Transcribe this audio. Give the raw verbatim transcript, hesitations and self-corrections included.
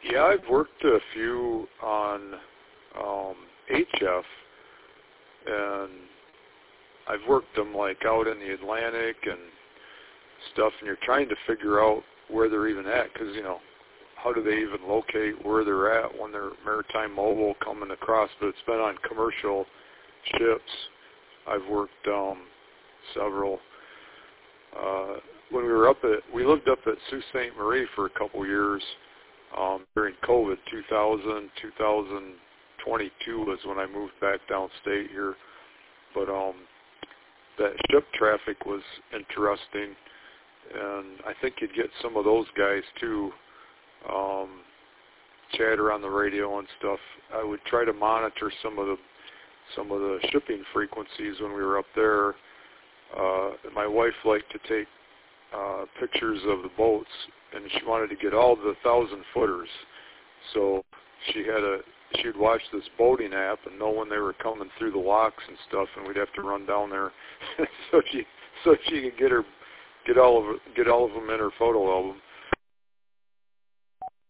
Yeah, I've worked a few on um, H F, and I've worked them like out in the Atlantic and stuff, and you're trying to figure out where they're even at, because, you know, how do they even locate where they're at when they're maritime mobile coming across? But it's been on commercial ships. I've worked um, several. Uh, when we were up at, we lived up at Sault Ste. Marie for a couple years um, during COVID. two thousand, two thousand twenty-two was when I moved back downstate here. But um, that ship traffic was interesting, and I think you'd get some of those guys too, um, chatter on the radio and stuff. I would try to monitor some of the some of the shipping frequencies when we were up there. Uh, my wife liked to take uh, pictures of the boats, and she wanted to get all the thousand footers. So she had a she'd watch this boating app and know when they were coming through the locks and stuff, and we'd have to run down there so she so she could get her get all of get all of them in her photo album.